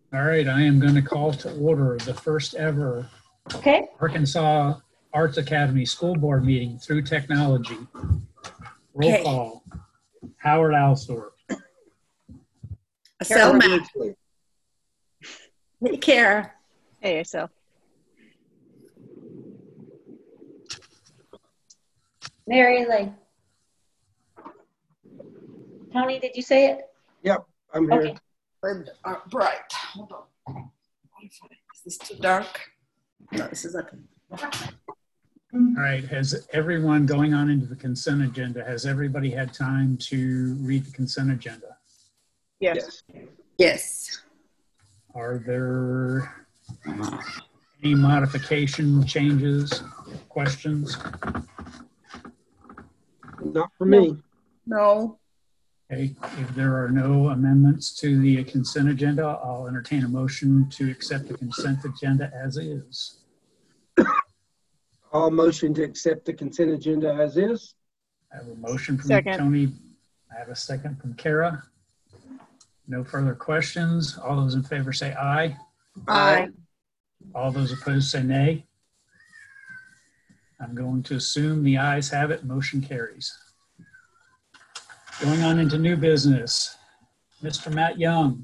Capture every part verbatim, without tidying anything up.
All right, I am going to call to order the first ever Okay. Arkansas Arts Academy School Board meeting through technology. Roll Okay. call. Howard Alsor. Selma. Hey, Kara. Hey, so. Mary Lee. Tony, did you say it? Yep, I'm here. Okay. Uh, bright. Hold on. Is this too dark? No, this is okay. All right, has everyone, going on into the consent agenda, has everybody had time to read the consent agenda? Yes. Yes. Are there any modification, changes, questions? Not for me. No. Okay, if there are no amendments to the consent agenda, I'll entertain a motion to accept the consent agenda as is. All motion to accept the consent agenda as is. I have a motion from Second. Tony. I have a second from Kara. No further questions. All those in favor say aye. Aye. All those opposed say nay. I'm going to assume the ayes have it. Motion carries. Going on into new business, Mister Matt Young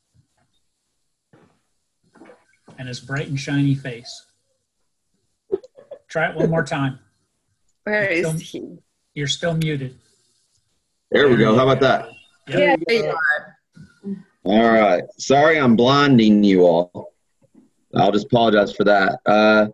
and his bright and shiny face. Try it one more time. Where is Still- he? You're still muted. There we go. How about that? Yep. There you are. All right. Sorry, I'm blinding you all. I'll just apologize for that. Uh,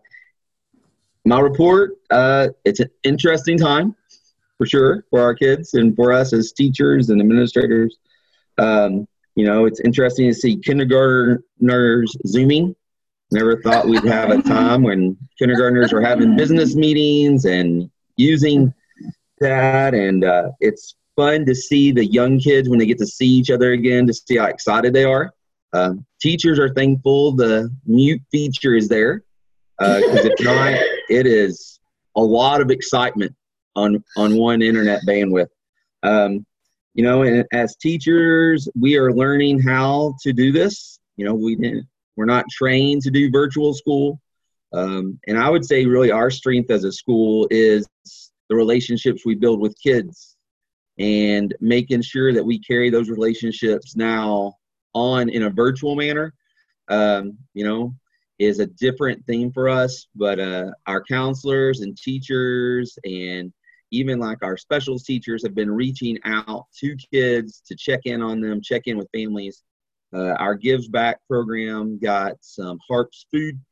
my report, uh, it's an interesting time for sure for our kids and for us as teachers and administrators. Um, you know, it's interesting to see kindergartners Zooming. Never thought we'd have a time when kindergartners are having business meetings and using that. And uh, it's fun to see the young kids when they get to see each other again, to see how excited they are. Uh, teachers are thankful the mute feature is there, because uh, if not, it is a lot of excitement on, on one internet bandwidth. Um, you know, and as teachers, we are learning how to do this. You know, we didn't, we're not trained to do virtual school. Um, and I would say really our strength as a school is the relationships we build with kids and making sure that we carry those relationships now on in a virtual manner, um, you know, is a different thing for us. But uh, our counselors and teachers and even like our specials teachers have been reaching out to kids to check in on them, check in with families. Uh, our Gives Back program got some Harps food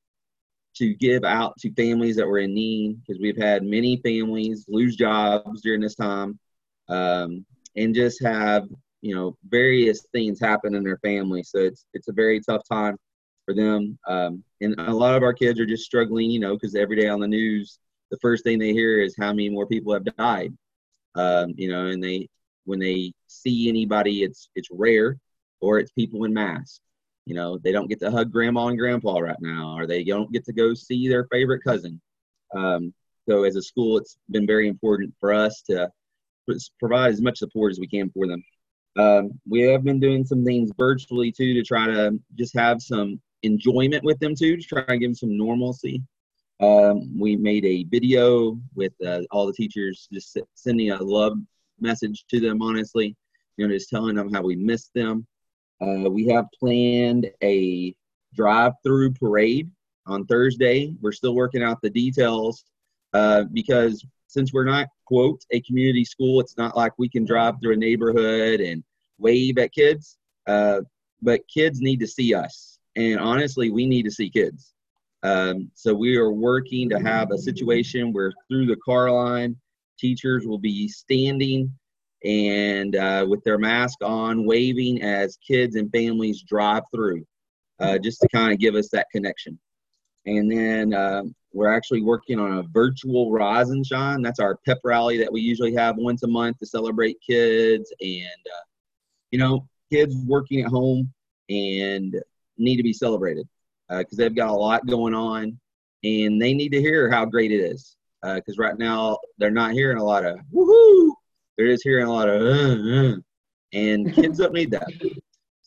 to give out to families that were in need, because we've had many families lose jobs during this time, um, and just have, you know, various things happen in their family. So it's it's a very tough time for them. Um, and a lot of our kids are just struggling, you know, because every day on the news, the first thing they hear is how many more people have died. Um, you know, and they when they see anybody, it's it's rare, or it's people in masks. You know, they don't get to hug grandma and grandpa right now, or they don't get to go see their favorite cousin. Um, so as a school, it's been very important for us to provide as much support as we can for them. Um, we have been doing some things virtually too to try to just have some enjoyment with them too, to try and give them some normalcy. Um, we made a video with uh, all the teachers, just sending a love message to them, honestly, you know, just telling them how we miss them. Uh, we have planned a drive-through parade on Thursday. We're still working out the details uh, because since we're not, quote, a community school, it's not like we can drive through a neighborhood and wave at kids. Uh, but kids need to see us. And honestly, we need to see kids. Um, so we are working to have a situation where through the car line, teachers will be standing and uh, with their mask on, waving as kids and families drive through, uh, just to kind of give us that connection. And then uh, we're actually working on a virtual Rise and Shine. That's our pep rally that we usually have once a month to celebrate kids and, uh, you know, kids working at home and need to be celebrated because uh, they've got a lot going on and they need to hear how great it is. Because uh, right now they're not hearing a lot of woohoo. They're just hearing a lot of uh, uh, and kids don't need that.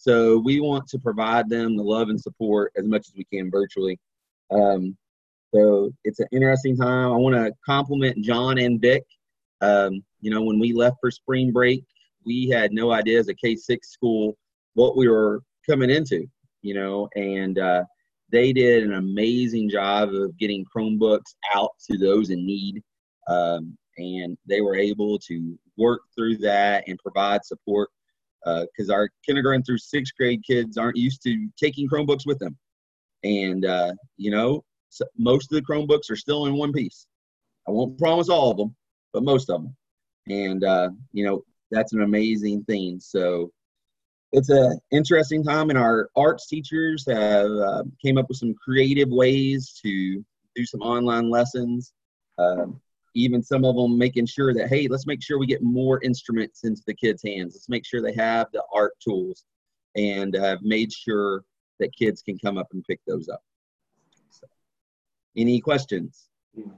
So we want to provide them the love and support as much as we can virtually. Um, so it's an interesting time. I want to compliment John and Vic. Um, you know, when we left for spring break, we had no idea as a K six school what we were coming into, you know, and uh, they did an amazing job of getting Chromebooks out to those in need. Um, and they were able to work through that and provide support because uh, our kindergarten through sixth grade kids aren't used to taking Chromebooks with them. And, uh, you know, so most of the Chromebooks are still in one piece. I won't promise all of them, but most of them. And, uh, you know, that's an amazing thing. So it's an interesting time, and our arts teachers have uh, came up with some creative ways to do some online lessons. Um, even some of them making sure that, hey, let's make sure we get more instruments into the kids' hands. Let's make sure they have the art tools, and have made sure that kids can come up and pick those up. So, any questions?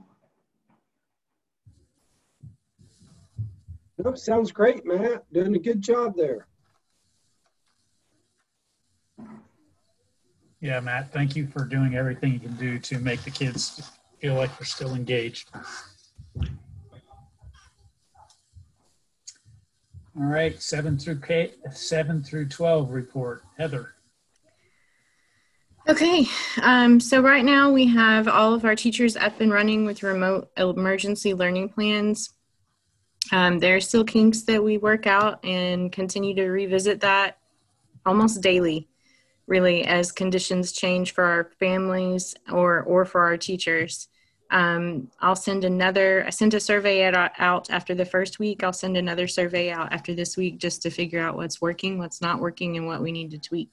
Nope, sounds great, Matt. Doing a good job there. Yeah, Matt, thank you for doing everything you can do to make the kids feel like they're still engaged. All right, seven through K, seven through twelve report. Heather. Okay, um, so right now we have all of our teachers up and running with remote emergency learning plans. Um, there are still kinks that we work out and continue to revisit that almost daily, really, as conditions change for our families or, or for our teachers. Um, I'll send another, I sent a survey out, out after the first week. I'll send another survey out after this week just to figure out what's working, what's not working, and what we need to tweak.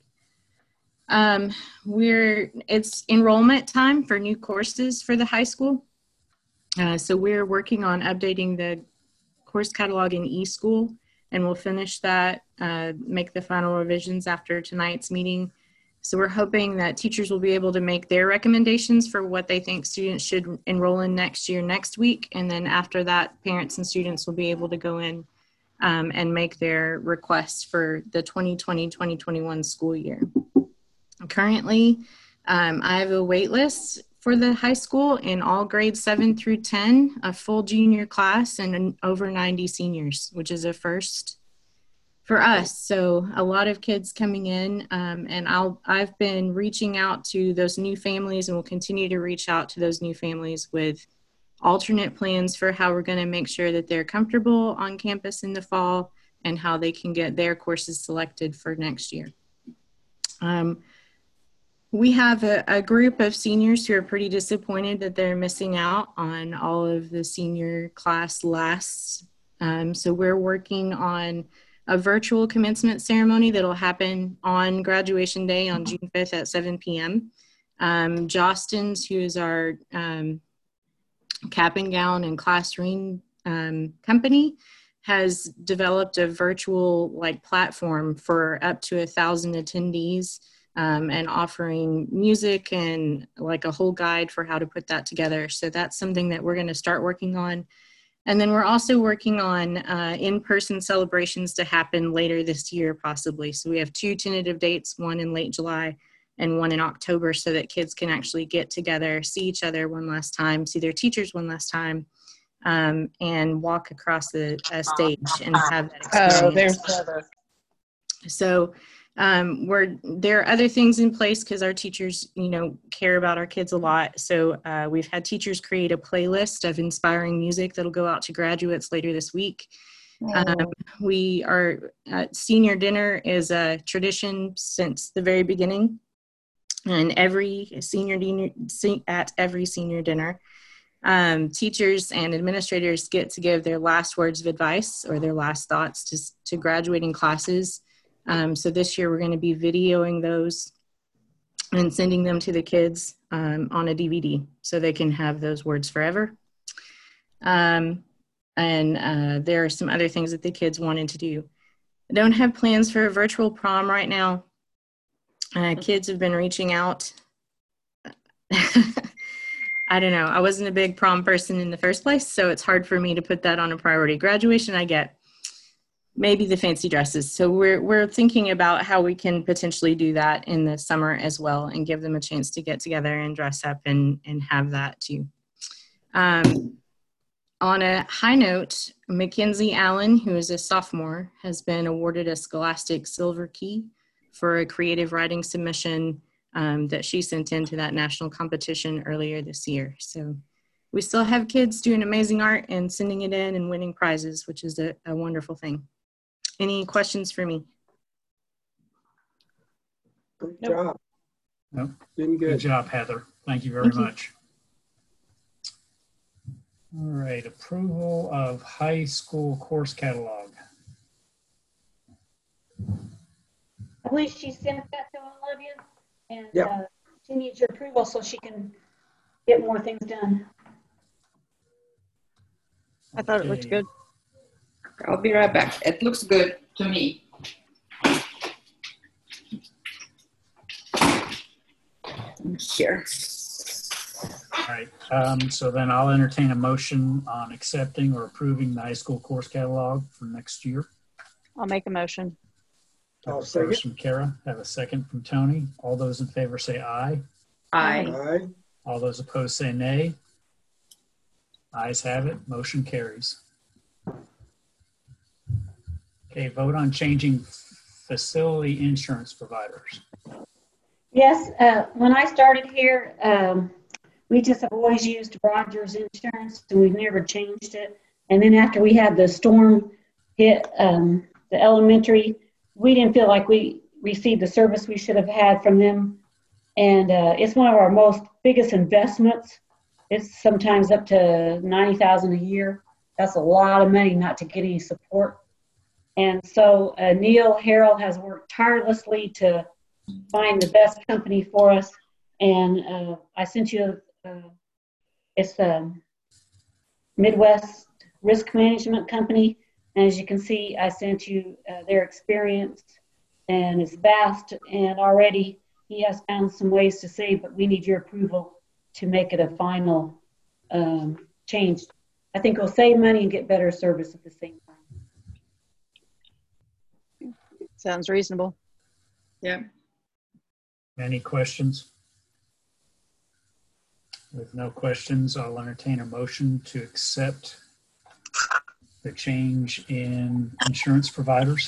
Um, we're, it's enrollment time for new courses for the high school. Uh, so we're working on updating the course catalog in eSchool, and we'll finish that, uh, make the final revisions after tonight's meeting. So we're hoping that teachers will be able to make their recommendations for what they think students should enroll in next year, next week. And then after that, parents and students will be able to go in um, and make their requests for the twenty twenty, twenty twenty-one school year. Currently, um, I have a wait list for the high school in all grades seven through ten, a full junior class, and an over ninety seniors, which is a first for us. So a lot of kids coming in, um, and I'll, I've been reaching out to those new families, and will continue to reach out to those new families with alternate plans for how we're going to make sure that they're comfortable on campus in the fall and how they can get their courses selected for next year. Um, we have a, a group of seniors who are pretty disappointed that they're missing out on all of the senior class lasts. Um, so we're working on a virtual commencement ceremony that'll happen on graduation day on June fifth at seven p m Um, Jostens, who is our um, cap and gown and class ring um, company, has developed a virtual like platform for up to a thousand attendees, um, and offering music and like a whole guide for how to put that together. So that's something that we're going to start working on. And then we're also working on uh, in-person celebrations to happen later this year, possibly. So we have two tentative dates, one in late July and one in October, so that kids can actually get together, see each other one last time, see their teachers one last time, um, and walk across the a stage and have that experience. Oh, there's Heather. So um, we're, there are other things in place because our teachers, you know, care about our kids a lot. So uh, we've had teachers create a playlist of inspiring music that'll go out to graduates later this week. Um, we are, uh, senior dinner is a tradition since the very beginning. And every senior dinner, at every senior dinner, um, teachers and administrators get to give their last words of advice or their last thoughts to, to graduating classes. Um, so this year we're going to be videoing those and sending them to the kids um, on a D V D so they can have those words forever. Um, and uh, there are some other things that the kids wanted to do. I don't have plans for a virtual prom right now. Uh, kids have been reaching out. I don't know. I wasn't a big prom person in the first place, so it's hard for me to put that on a priority. Graduation, I get. maybe the fancy dresses. So we're we're thinking about how we can potentially do that in the summer as well and give them a chance to get together and dress up and, and have that too. Um, on a high note, Mackenzie Allen, who is a sophomore, has been awarded a Scholastic Silver Key for a creative writing submission um, that she sent into that national competition earlier this year. So we still have kids doing amazing art and sending it in and winning prizes, which is a, a wonderful thing. Any questions for me? Good Nope. job. Nope. Doing Good good. job, Heather. Thank you very Thank you. much. All right, approval of high school course catalog. I believe she sent that to all of you, and Yep. uh, she needs your approval so she can get more things done. I thought it looked Okay. good. I'll be right back. It looks good to me. Here. All right, um, so then I'll entertain a motion on accepting or approving the high school course catalog for next year. I'll make a motion. Have I'll a second. first from Kara, have a second from Tony. All those in favor say aye. I Aye. All those opposed say nay. Ayes have it, motion carries. Okay, vote on changing facility insurance providers. Yes, uh, when I started here, um, we just have always used Rogers Insurance, and we've never changed it. And then after we had the storm hit um, the elementary, we didn't feel like we received the service we should have had from them. And uh, it's one of our most biggest investments. It's sometimes up to ninety thousand dollars a year. That's a lot of money not to get any support. And so uh, Neil Harrell has worked tirelessly to find the best company for us. And uh, I sent you, uh, it's a Midwest Risk Management Company. And as you can see, I sent you uh, their experience, and it's vast. And already he has found some ways to save, but we need your approval to make it a final um, change. I think we'll save money and get better service at the same time. Sounds reasonable. yeah. Any questions? With no questions, I'll entertain a motion to accept the change in insurance providers.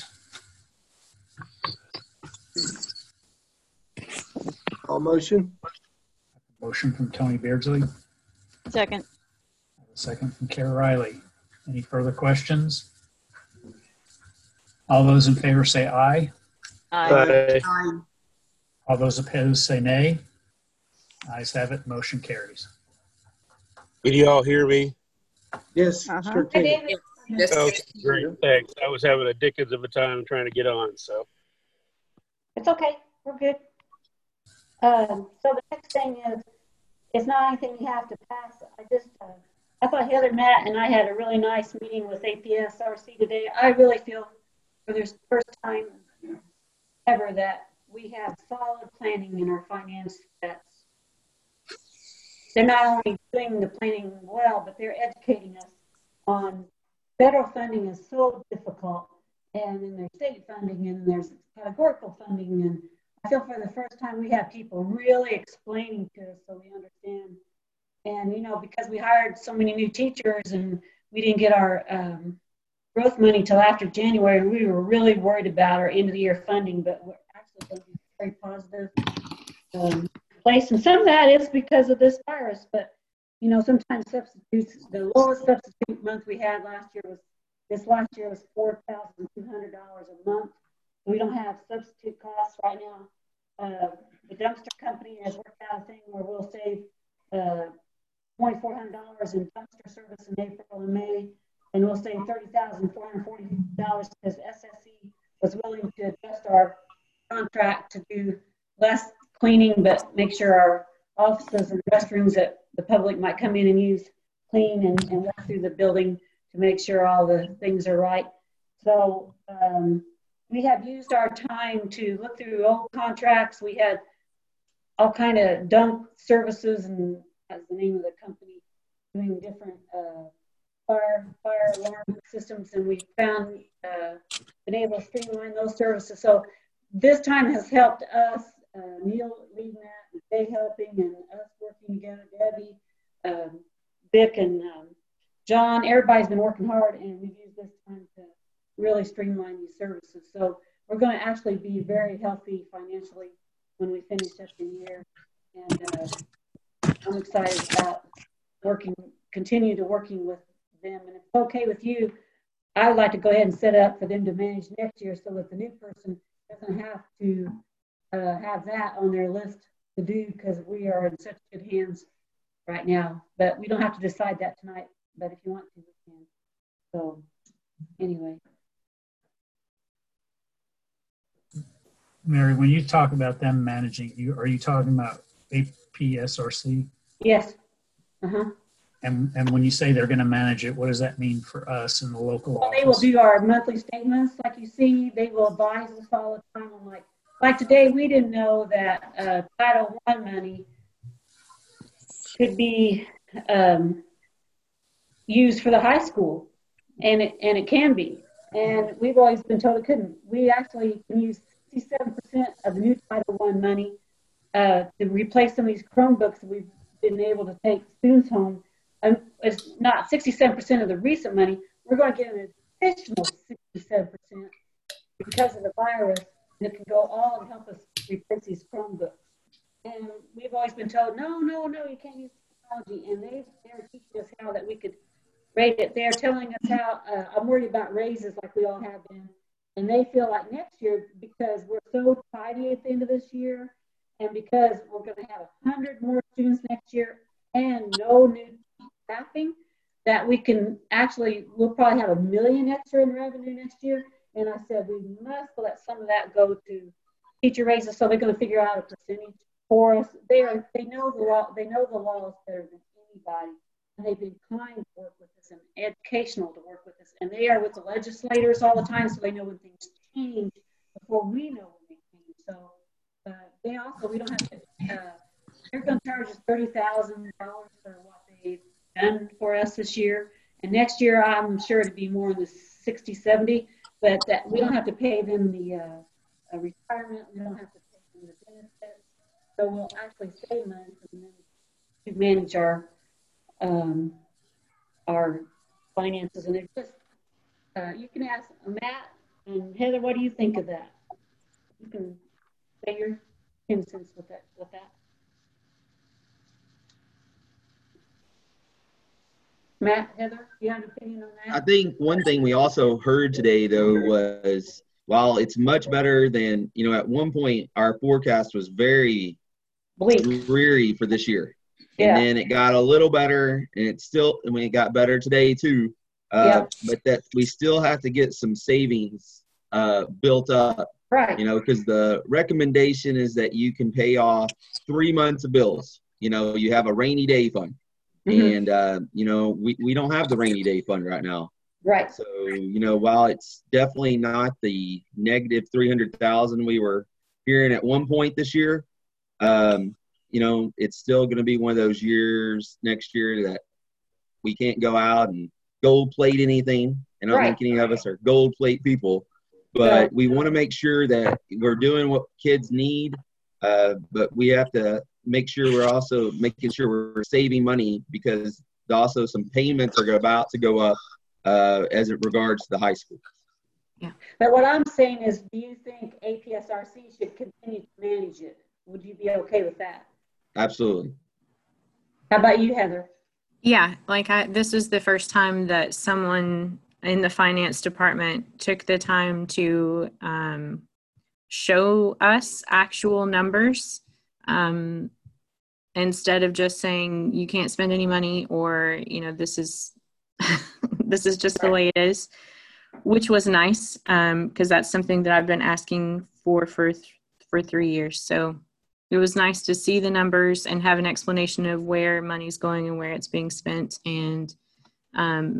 All motion. Motion from Tony Beardsley, Second. a second from Kara Riley. Any further questions? All those in favor say aye. Aye. I All those opposed say nay. Ayes have it, motion carries. Can you all hear me? Yes, Uh-huh. sure Hi, can. David. Yes. Okay, great. Thanks. I was having a dickens of a time trying to get on, so. It's okay. We're good. Um, so the next thing is, it's not anything you have to pass. I just, uh, I thought Heather, Matt, and I had a really nice meeting with A P S R C today. I really feel for the first time ever that we have solid planning in our finance. That's, they're not only doing the planning well, but they're educating us on federal funding is so difficult, and then there's state funding, and there's categorical funding, and I feel for the first time we have people really explaining to us so we understand. And, you know, because we hired so many new teachers and we didn't get our um, growth money till after January, we were really worried about our end of the year funding, but we're actually going to be very positive um, place. And some of that is because of this virus, but, you know, sometimes substitutes, the lowest substitute month we had last year was, this last year was four thousand two hundred dollars a month. We don't have substitute costs right now. Uh, the dumpster company has worked out a thing where we'll save uh, two thousand four hundred dollars in dumpster service in April and May, and we'll save thirty thousand four hundred forty dollars because S S E was willing to adjust our contract to do less cleaning, but make sure our offices and restrooms that the public might come in and use clean and, and walk through the building to make sure all the things are right. So um, we have used our time to look through old contracts. We had all kind of dump services, and that's the name of the company, doing different uh, fire fire alarm systems, and we found uh, able to streamline those services. So this time has helped us, uh, Neil leading that, and Jay helping, and us working together, Debbie, um, Vic, and um, John. Everybody's been working hard, and we've used this time to really streamline these services. So we're going to actually be very healthy financially when we finish up the year. And uh, I'm excited about working, continue to working with them. And if it's okay with you, I would like to go ahead and set up for them to manage next year so that the new person doesn't have to uh, have that on their list to do, because we are in such good hands right now. But we don't have to decide that tonight. But if you want to, we can. So anyway. Mary, when you talk about them managing, you are you talking about A P S R C? Yes. Uh-huh. And and when you say they're going to manage it, what does that mean for us in the local Well, office? they will do our monthly statements, like you see. They will advise us all the time. I'm like, like today, we didn't know that uh, Title One money could be um, used for the high school, and it and it can be. And we've always been told it couldn't. We actually can use sixty-seven percent of the new Title One money uh, to replace some of these Chromebooks that we've been able to take students home. And it's not sixty-seven percent of the recent money. We're going to get an additional sixty-seven percent because of the virus, and it can go all and help us replace these Chromebooks. And we've always been told, no, no, no, you can't use technology. And they, they're teaching us how that we could rate it. They're telling us how, uh, I'm worried about raises like we all have been. And they feel like next year, because we're so tidy at the end of this year, and because we're going to have one hundred more students next year and no new staffing, that we can actually, we'll probably have a million extra in revenue next year. And I said, we must let some of that go to teacher raises. So they're going to figure out a percentage for us. They are, they know the law, they know the laws better than anybody. And they've been kind to work with us and educational to work with us. And they are with the legislators all the time, so they know when things change before we know when they change. So uh, they also, we don't have to, uh, they're going to charge us thirty thousand dollars for what they've done for us this year. And next year, I'm sure it'd be more in the sixty, seventy, but that we don't have to pay them the uh, uh, retirement. We don't have to pay them the benefits. So we'll actually save money for them to manage our um, our finances. And it just, uh, you can ask Matt and Heather, what do you think of that? You can say your ten cents with that. With that. Matt, Heather, do you have an opinion on that? I think one thing we also heard today, though, was while it's much better than, you know, at one point our forecast was very Bleak. dreary for this year. Yeah. And then it got a little better, and it's still, I mean, it got better today too. Uh, Yeah. But that we still have to get some savings uh, built up, Right. you know, because the recommendation is that you can pay off three months of bills. You know, you have a rainy day fund. Mhm. And, uh, you know, we, we don't have the rainy day fund right now. Right. So, you know, while it's definitely not the negative three hundred thousand we were hearing at one point this year, um, you know, it's still going to be one of those years next year that we can't go out and gold plate anything. And I don't Right. think any of us are gold plate people, but Right. we want to make sure that we're doing what kids need. Uh, but we have to make sure we're also making sure we're saving money, because also some payments are about to go up uh, as it regards to the high school. But what I'm saying is, do you think A P S R C should continue to manage it? Would you be okay with that? Absolutely. How about you, Heather? Yeah, like I, this is the first time that someone in the finance department took the time to um, show us actual numbers um, instead of just saying you can't spend any money, or you know, this is this is just the way it is, which was nice because um, that's something that I've been asking for for th- for three years. So it was nice to see the numbers and have an explanation of where money's going and where it's being spent, and um,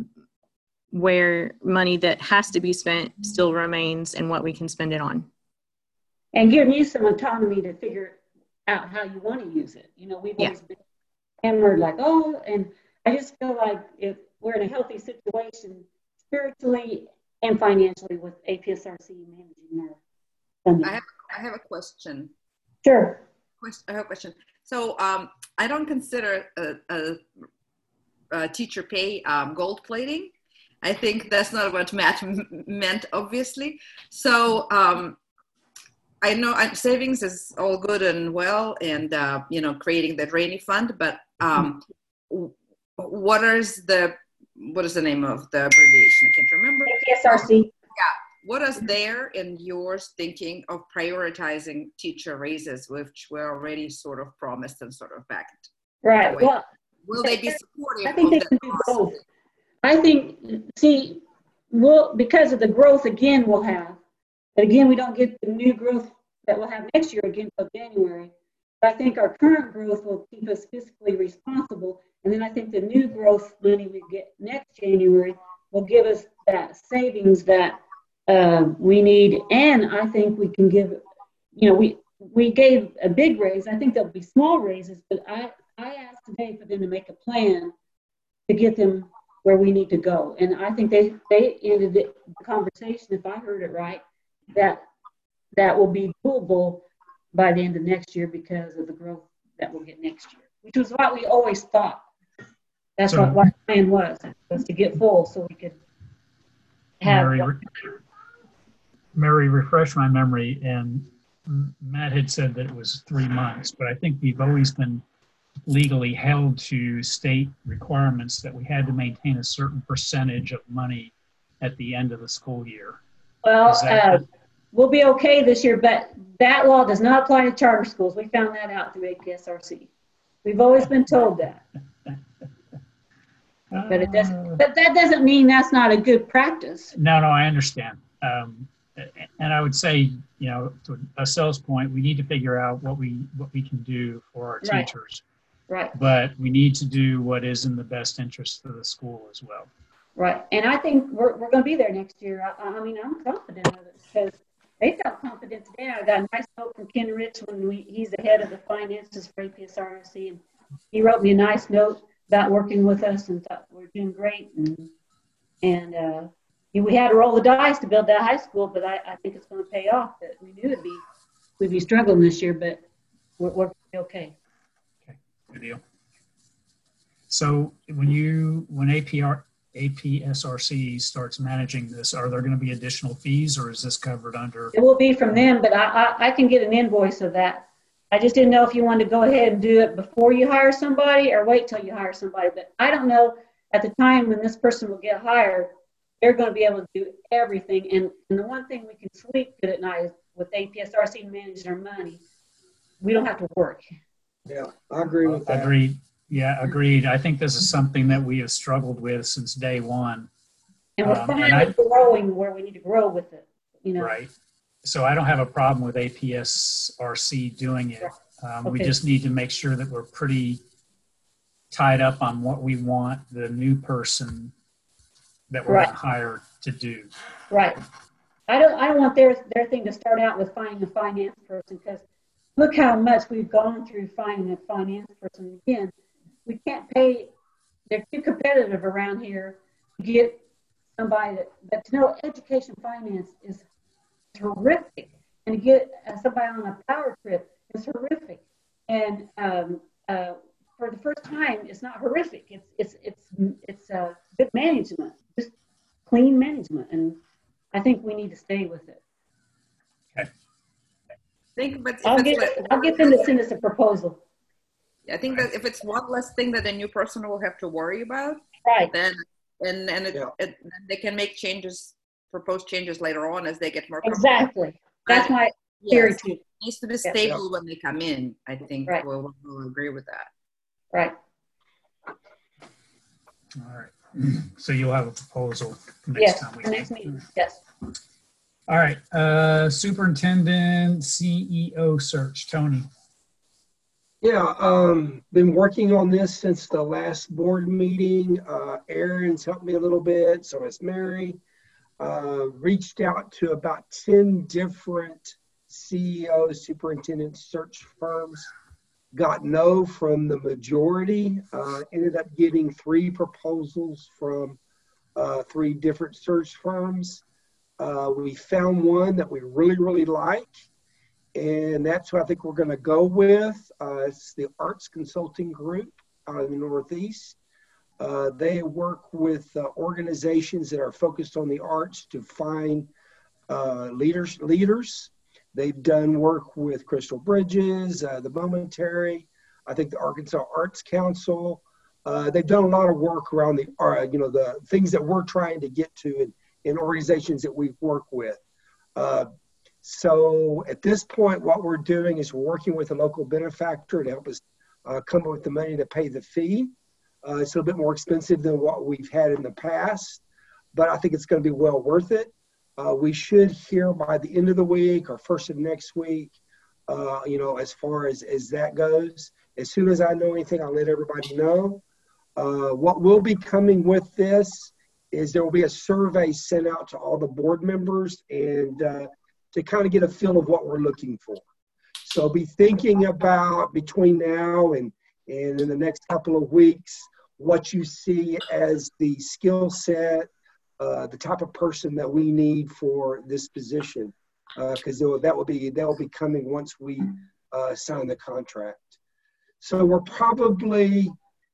where money that has to be spent still remains and what we can spend it on. And giving you some autonomy to figure out how you want to use it. You know, we've Yeah. always been hammered like, oh, and I just feel like if we're in a healthy situation spiritually and financially with A P S R C managing their funding. I have, I have a question. Sure. Quest- I have a question. So um, I don't consider a, a, a teacher pay um, gold plating. I think that's not what Matt m- meant, obviously. So um, I know I'm, savings is all good and well, and uh, you know, creating that rainy fund. But um, what is the what is the name of the abbreviation? I can't remember. A P S R C. What is there in yours thinking of prioritizing teacher raises, which were already sort of promised and sort of backed? Right. Wait. Well, Will they be supportive I think of they that can do process? both. I think, see, we'll, because of the growth again we'll have, but again, we don't get the new growth that we'll have next year again until January. But I think our current growth will keep us fiscally responsible. And then I think the new growth money we get next January will give us that savings that uh, we need. And I think we can give, you know, we, we gave a big raise. I think there'll be small raises, but I, I asked today for them to make a plan to get them where we need to go. And I think they, they ended the conversation, if I heard it right, that that will be doable by the end of next year because of the growth that we'll get next year, which was what we always thought. That's So- what, what the plan was, was to get full so we could have. Mary, re- Mary, refresh my memory, and M- Matt had said that it was three months, but I think we've always been legally held to state requirements that we had to maintain a certain percentage of money at the end of the school year. Well, Is that- uh, we'll be okay this year, but that law does not apply to charter schools. We found that out through A P S R C. We've always been told that, but it Uh, doesn't, but that doesn't mean that's not a good practice. No, no, I understand. Um, and I would say, you know, to a sales point, we need to figure out what we what we can do for our Right. teachers, Right, but we need to do what is in the best interest of the school as well. right. And I think we're, we're going to be there next year. I, I mean, I'm confident of it because they felt confident today. I got a nice note from Ken Rich when we, he's the head of the finances for A P S R C, and he wrote me a nice note about working with us and thought we're doing great. And, and uh, we had to roll the dice to build that high school, but I, I think it's going to pay off. But we knew it'd be, we'd be struggling this year, but we're, we're okay. Good deal. So when you, when A P R, A P S R C starts managing this, are there going to be additional fees, or is this covered under? It will be from them, but I, I, I can get an invoice of that. I just didn't know if you wanted to go ahead and do it before you hire somebody or wait till you hire somebody. But I don't know at the time when this person will get hired, they're going to be able to do everything. And, and the one thing we can sleep good at night is with A P S R C managing our money, we don't have to work. Yeah, I agree with that. Agreed. Yeah, agreed. I think this is something that we have struggled with since day one. And we're Um, and finally I- growing where we need to grow with it, you know. Right. So I don't have a problem with A P S R C doing it. Um, We Okay. just need to make sure that we're pretty tied up on what we want the new person that we're Right. going to hire to do. Right. I don't, I don't want their, their thing to start out with finding a finance person, because look how much we've gone through finding a finance person. Again, we can't pay, they're too competitive around here to get somebody that, but to know education finance is horrific. And to get uh, somebody on a power trip is horrific. And um, uh, for the first time, it's not horrific. It's, it's, it's, it's uh, good management, just clean management. And I think we need to stay with it. Think, but if I'll it's get, like- I'll get them to send us a proposal. I think that if it's one less thing that a new person will have to worry about, Right. then and and it, Yeah. it, they can make changes, propose changes later on as they get more comfortable. Exactly. That's my theory Yes, too. it needs to be Yeah. stable when they come in. I think Right. we'll, we'll agree with that. Right. All right. So you'll have a proposal next Yes, time we the next meet. meeting. Yes. All right. Uh, Superintendent C E O search, Tony. Yeah, um, been working on this since the last board meeting. Uh, Aaron's helped me a little bit, so has Mary. Uh, reached out to about ten different C E Os, superintendent search firms. Got no from the majority. Uh, ended up getting three proposals from uh, three different search firms. Uh, we found one that we really, really like, and that's who I think we're going to go with. Uh, it's the Arts Consulting Group out in the Northeast. Uh, they work with uh, organizations that are focused on the arts to find uh, leaders. Leaders. They've done work with Crystal Bridges, uh, the Momentary, I think the Arkansas Arts Council. Uh, they've done a lot of work around the, uh, you know, the things that we're trying to get to in, in organizations that we've worked with. Uh, so at this point, what we're doing is we're working with a local benefactor to help us uh, come up with the money to pay the fee. Uh, it's a little bit more expensive than what we've had in the past, but I think it's going to be well worth it. Uh, we should hear by the end of the week or first of next week, uh, you know, as far as, as that goes. As soon as I know anything, I'll let everybody know. Uh, what will be coming with this is there will be a survey sent out to all the board members and uh, to kind of get a feel of what we're looking for. So be thinking about between now and, and in the next couple of weeks, what you see as the skill set, uh, the type of person that we need for this position, because uh, that will be that will be coming once we uh, sign the contract. So we're probably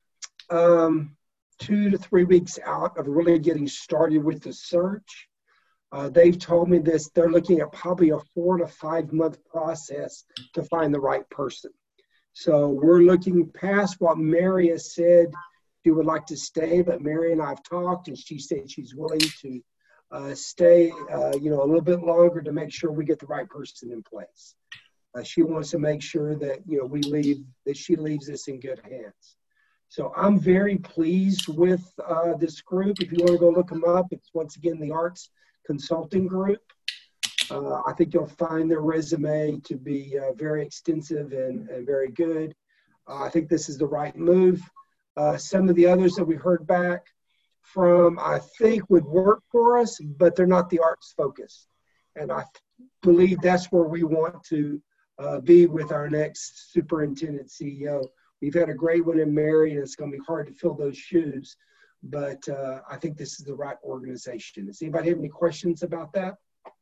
um, two to three weeks out of really getting started with the search. Uh, they've told me this, they're looking at probably a four to five month process to find the right person. So we're looking past what Mary has said she would like to stay, but Mary and I have talked and she said she's willing to uh, stay, uh, you know, a little bit longer to make sure we get the right person in place. Uh, she wants to make sure that, you know, we leave, that she leaves us in good hands. So I'm very pleased with uh, this group. If you want to go look them up, it's once again the Arts Consulting Group. Uh, I think you'll find their resume to be uh, very extensive and, and very good. Uh, I think this is the right move. Uh, some of the others that we heard back from, I think would work for us, but they're not the arts focused. And I believe that's where we want to uh, be with our next superintendent C E O. We've had a great one in Mary, and it's going to be hard to fill those shoes, but uh, I think this is the right organization. Does anybody have any questions about that?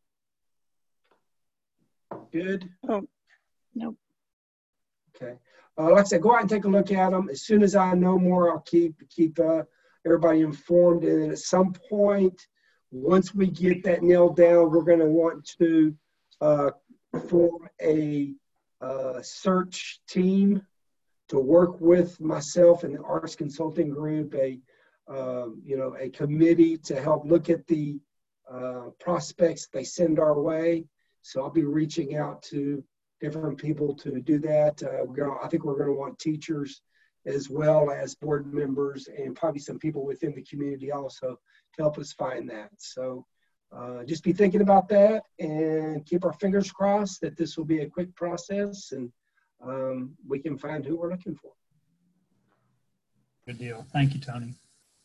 Good? Oh, nope. Okay. Uh, like I said, go out and take a look at them. As soon as I know more, I'll keep keep uh, everybody informed. And then at some point, once we get that nailed down, we're going to want to uh, form a uh, search team to work with myself and the Arts Consulting Group, a um, you know a committee to help look at the uh, prospects they send our way. So I'll be reaching out to different people to do that. Uh, we're gonna, I think we're going to want teachers as well as board members and probably some people within the community also to help us find that. So uh, just be thinking about that and keep our fingers crossed that this will be a quick process and um, we can find who we're looking for. Good deal. Thank you, Tony.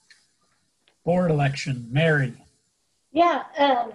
Board election, Mary. Yeah, um,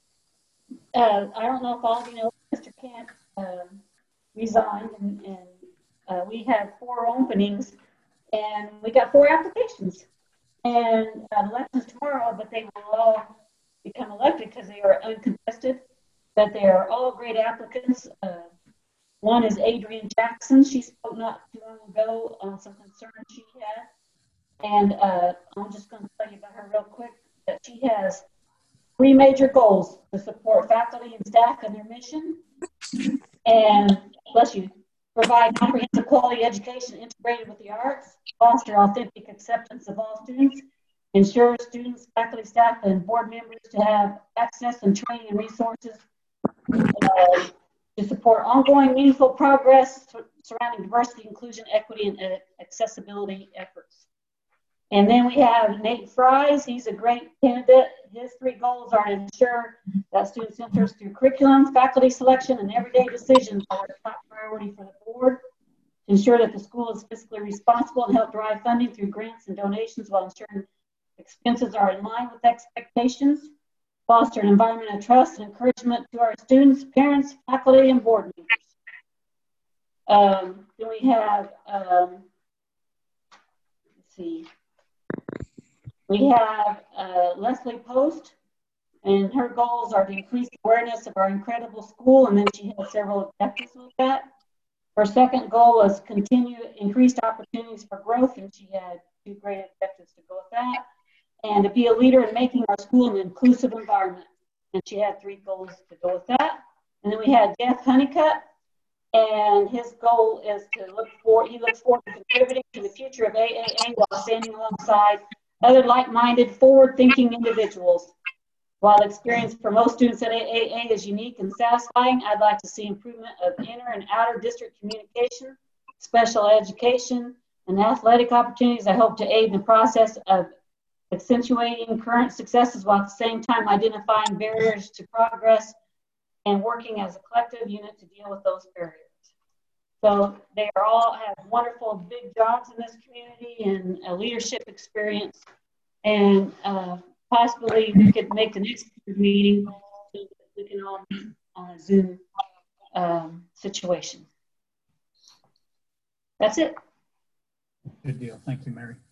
uh, I don't know if all of you know, Mister Camp uh, resigned, and, and uh, we have four openings, and we got four applications. And uh, the election's tomorrow, but they will all become elected because they are uncontested, but they are all great applicants. Uh, one is Adrienne Jackson. She spoke not too long ago on some concerns she had. And uh, I'm just going to tell you about her real quick, that she has three major goals: to support faculty and staff in their mission, and, bless you, provide comprehensive quality education integrated with the arts, foster authentic acceptance of all students, ensure students, faculty, staff, and board members to have access and training and resources, uh, to support ongoing meaningful progress surrounding diversity, inclusion, equity, and uh, accessibility efforts. And then we have Nate Fries. He's a great candidate. His three goals are to ensure that students' interests through curriculum, faculty selection, and everyday decisions are a top priority for the board. To ensure that the school is fiscally responsible and help drive funding through grants and donations while ensuring expenses are in line with expectations. Foster an environment of trust and encouragement to our students, parents, faculty, and board members. Um, then we have, um, let's see. We have uh, Leslie Post. And her goals are to increase awareness of our incredible school, and then she has several objectives with that. Her second goal was continue increased opportunities for growth, and she had two great objectives to go with that. And to be a leader in making our school an inclusive environment, and she had three goals to go with that. And then we had Jeff Honeycutt, and his goal is to look for, he looks forward to contributing to the future of A A A while standing alongside other like-minded, forward-thinking individuals. While experience for most students at A A A is unique and satisfying, I'd like to see improvement of inner and outer district communication, special education, and athletic opportunities. I hope to aid in the process of accentuating current successes while at the same time identifying barriers to progress and working as a collective unit to deal with those barriers. So they are all have wonderful big jobs in this community and a leadership experience. And uh, possibly we could make the next meeting so that we can all meet on a Zoom um, situation. That's it. Good deal. Thank you, Mary.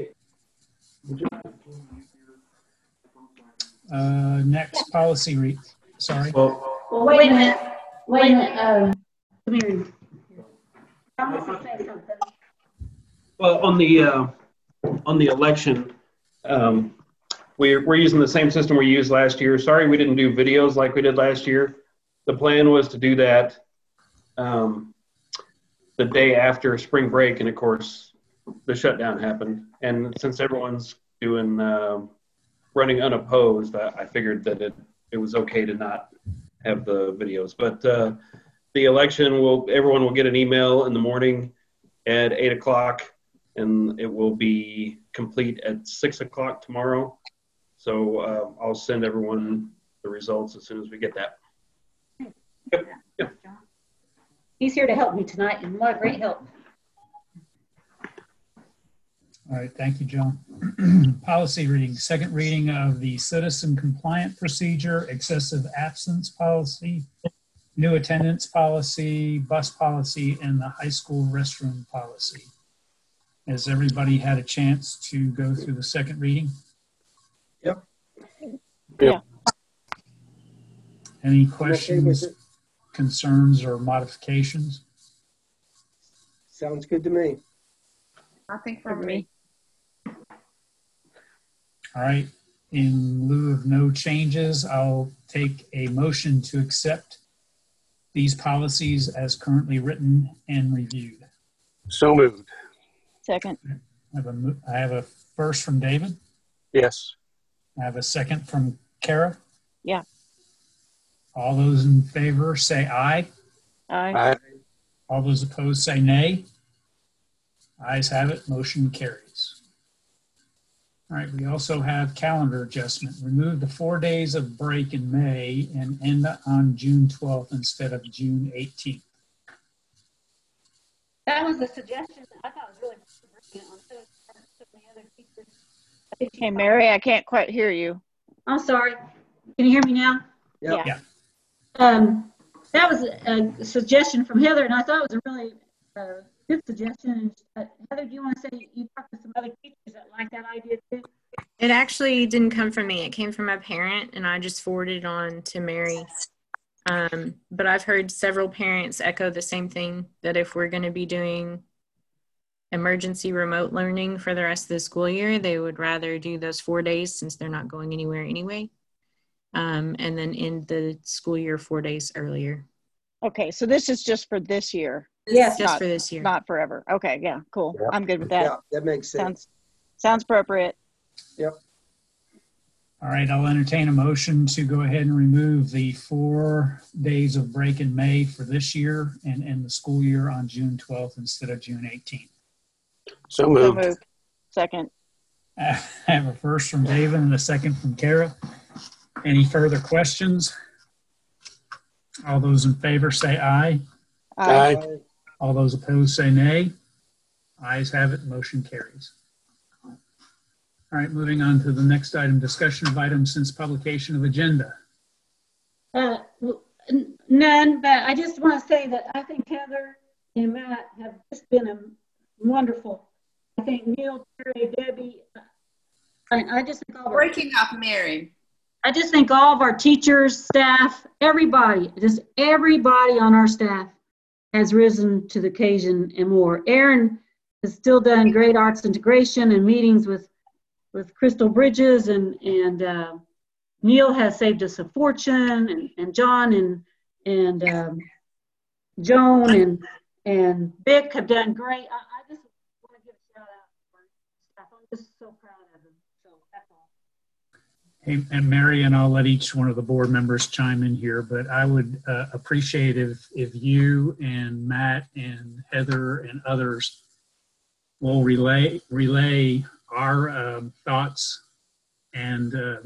Uh, next policy read. Sorry. Well, Well, wait a minute. Wait a minute. Um, come here. I want to say something. well, on the uh, on the election, um, we're we're using the same system we used last year. Sorry, we didn't do videos like we did last year. The plan was to do that um, the day after spring break, and of course, the shutdown happened. And since everyone's doing uh, running unopposed, I, I figured that it it was okay to not have the videos. But uh, the election will, everyone will get an email in the morning at eight o'clock, and it will be complete at six o'clock tomorrow. So uh, I'll send everyone the results as soon as we get that. Yep. Yep. He's here to help me tonight, and what a great help. All right, thank you, John. Policy reading, second reading of the citizen compliant procedure, excessive absence policy, new attendance policy, bus policy, and the high school restroom policy. Has everybody had a chance to go through the second reading? Yep. Yeah. Any I'm okay with questions, it. concerns, or modifications? Sounds good to me. Nothing For from me. me. All right, in lieu of no changes, I'll take a motion to accept these policies as currently written and reviewed. So moved. Second. I have a, mo- I have a first from David. Yes. I have a second from Kara. Yeah. All those in favor say aye. Aye. Aye. All those opposed say nay. Ayes have it, motion carries. All right, we also have calendar adjustment. Remove the four days of break in May and end on June twelfth instead of June eighteenth. That was a suggestion I thought was really brilliant on so many other teachers. I think she Hey, thought- Mary, I can't quite hear you. I'm sorry. Can you hear me now? Yep. Yeah. Um, that was a, a suggestion from Heather, and I thought it was a really uh, good suggestion. Uh, Heather, do you want to say you talked to some other teachers that like that idea too? It actually didn't come from me. It came from a parent, and I just forwarded it on to Mary. Um, but I've heard several parents echo the same thing, that if we're going to be doing emergency remote learning for the rest of the school year, they would rather do those four days since they're not going anywhere anyway. Um, and then end the school year four days earlier. Okay, so this is just for this year, Yes. Just Not- for this year. not forever. Okay, yeah, cool. Yeah. I'm good with that. Yeah, that makes sense. Sounds sounds appropriate. Yep. All right, I'll entertain a motion to go ahead and remove the four days of break in May for this year and end the school year on June twelfth instead of June eighteenth. So So moved. moved. Second. I have a first from David and a second from Kara. Any further questions? All those in favor say aye. Aye. Aye. All those opposed say nay. Ayes have it, motion carries. All right, moving on to the next item, discussion of items since publication of agenda. Uh, n- none, but I just want to say that I think Heather and Matt have just been a wonderful. I think Neil, Terry, Debbie, I, I just think all the, Breaking up, Mary. I just think all of our teachers, staff, everybody, just everybody on our staff has risen to the occasion and more. Aaron has still done great arts integration and meetings with, with Crystal Bridges, and, and uh, Neil has saved us a fortune, and, and John and, and um, Joan and, and Vic have done great. I, I just want to give a shout out to our staff. I'm just so proud of them. So that's all. Hey, and Mary, and I'll let each one of the board members chime in here, but I would uh, appreciate if, if you and Matt and Heather and others will relay, relay our um, thoughts and uh,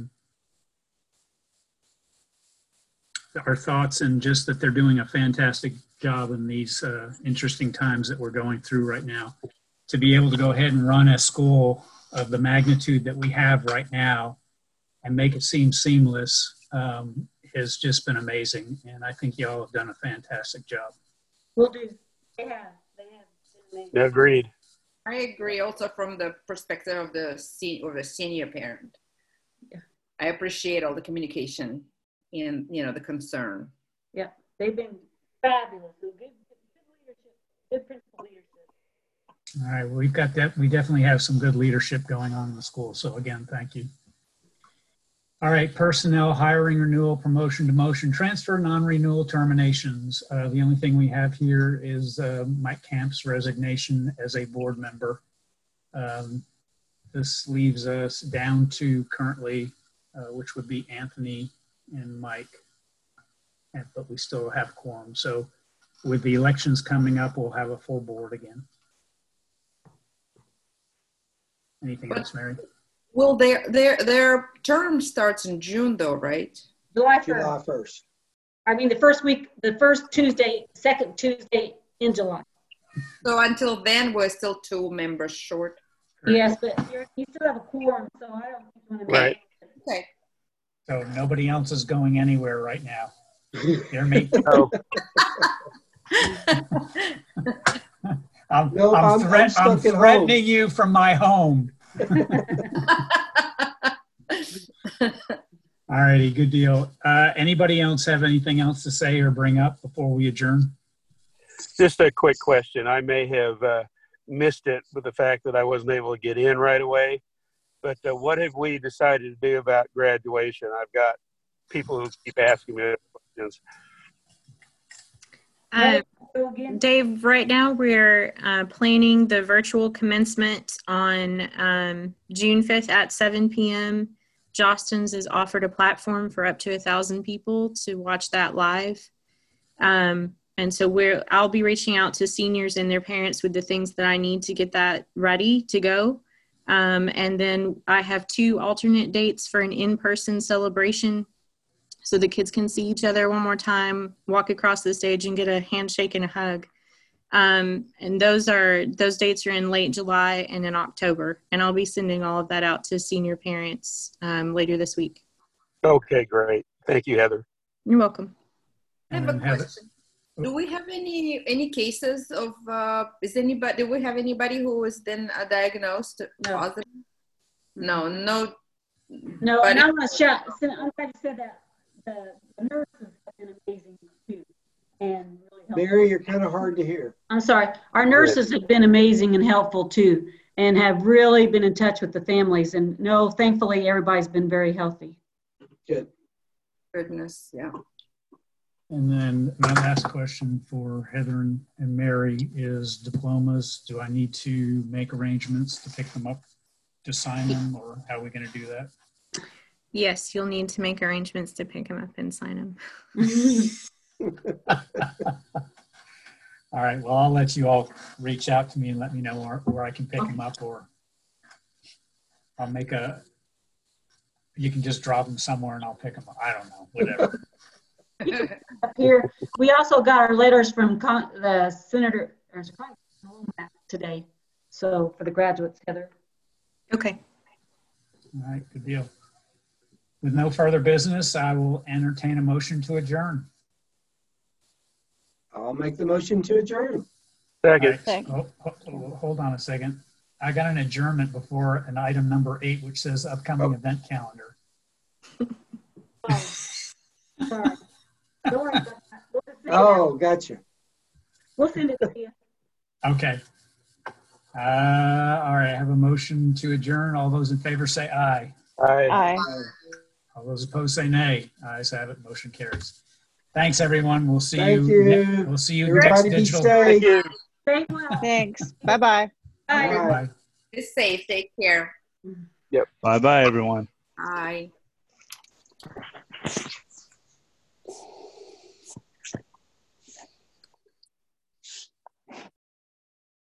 our thoughts and just that they're doing a fantastic job in these uh, interesting times that we're going through right now. To be able to go ahead and run a school of the magnitude that we have right now and make it seem seamless um, has just been amazing. And I think y'all have done a fantastic job. We'll do. They have. They have. Yeah, agreed. I agree also from the perspective of the, se- or the senior parent. Yeah. I appreciate all the communication and, you know, the concern. Yeah, they've been fabulous. Good, good, good leadership, good principal leadership. All right, well, we've got that. We definitely have some good leadership going on in the school. So again, thank you. All right, personnel, hiring, renewal, promotion, demotion, transfer, non-renewal, terminations. Uh, the only thing we have here is uh, Mike Camp's resignation as a board member. Um, this leaves us down to currently, uh, which would be Anthony and Mike, and, but we still have quorum. So with the elections coming up, we'll have a full board again. Anything else, Mary? Well, their their their term starts in June, though, right? July first. July first. I mean, the first week, the first Tuesday, second Tuesday in July. So until then, we're still two members short. Yes, but you're, you still have a quorum, so I don't think you want to make Right. it. Okay. So nobody else is going anywhere right now. Hear me? Oh, I'm, No, I'm, I'm- threat- I'm stuck I'm at home. threatening you from my home. All righty, good deal. Uh, anybody else have anything else to say or bring up before we adjourn? just a quick question. I may have uh, missed it with the fact that I wasn't able to get in right away. But uh, what have we decided to do about graduation? I've got people who keep asking me questions. Uh, Go again. Dave, right now we're uh, planning the virtual commencement on um, June fifth at seven p.m. Jostens has offered a platform for up to a thousand people to watch that live. Um, and so we're, I'll be reaching out to seniors and their parents with the things that I need to get that ready to go. Um, and then I have two alternate dates for an in-person celebration so the kids can see each other one more time, walk across the stage and get a handshake and a hug. Um, and those are, those dates are in late July and in October. And I'll be sending all of that out to senior parents um, later this week. Okay, great. Thank you, Heather. You're welcome. I have And a Heather- question. Do we have any any cases of uh, is anybody? Do we have anybody who was then uh, diagnosed No. positive? No, no. No, But and I'm gonna shout, I'm glad you said that. The, the nurses have been amazing too, and really helpful. Mary, you're kind of hard to hear. I'm sorry. Our nurses have been amazing and helpful too, and have really been in touch with the families. And no, thankfully, everybody's been very healthy. Good. Goodness, yeah. And then my last question for Heather and, and Mary is diplomas. Do I need to make arrangements to pick them up to sign them, or how are we going to do that? Yes, you'll need to make arrangements to pick them up and sign them. All right. Well, I'll let you all reach out to me and let me know where, where I can pick them up, or I'll make a, you can just drop them somewhere and I'll pick them up. I don't know, whatever. Up here, we also got our letters from con- the senator or Congressman today. So for the graduates, Heather. Okay. All right. Good deal. With no further business, I will entertain a motion to adjourn. I'll make the motion to adjourn. Second. All right. Oh, ho- hold on a second. I got an adjournment before an item number eight, which says upcoming Oh. event calendar. Oh, sorry. Don't worry about that. We'll just send it Oh, out. gotcha. We'll send it to you. Okay. Uh, all right, I have a motion to adjourn. All those in favor say aye. Aye. Aye. All those opposed say nay. Ayes have it. Motion carries. Thanks, everyone. We'll see Thank you. you. ne- We'll see you next Everybody be digital. Thank safe. you. Stay well. Thanks. Bye-bye. Bye. Bye. Bye. Be safe. Take care. Bye bye, everyone. Bye.